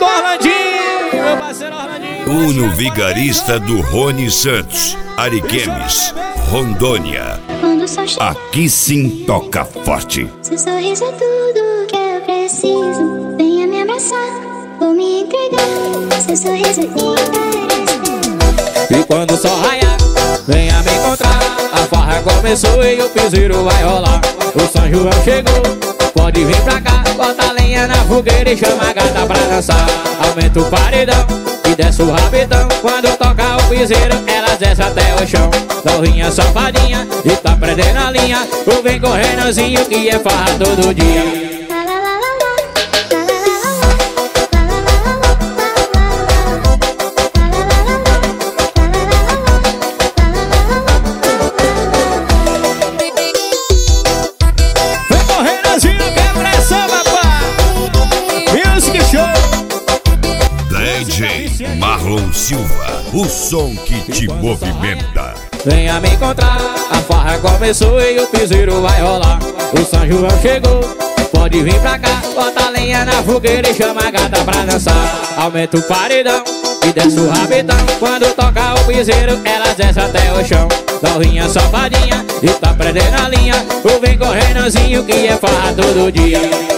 do Orlandinho, meu parceiro Orlandinho. Uno Vigarista do Rony Santos, Ariquemes, Rondônia. Aqui sim toca forte. Seu sorriso é tudo que eu preciso. Venha me abraçar, vou me entregar. Seu sorriso é E quando o sol raiar, venha me encontrar. A farra começou e o piseiro vai rolar. O São João chegou, pode vir pra cá. Bota a lenha na fogueira e chama a gata pra dançar. Aumenta o paredão e desce o rabetão. Quando toca o piseiro, elas descem até o chão. Novinha safadinha e tá prendendo a linha. O vem correndozinho que é farra todo dia. Marlon Silva, o som que te movimenta. Venha me encontrar, a farra começou e o piseiro vai rolar. O São João chegou, pode vir pra cá. Bota a lenha na fogueira e chama a gata pra dançar. Aumenta o paredão e desce o rabetão. Quando toca o piseiro, elas descem até o chão. Novinha safadinha e tá prendendo a linha. O vem correndozinho que é farra todo dia.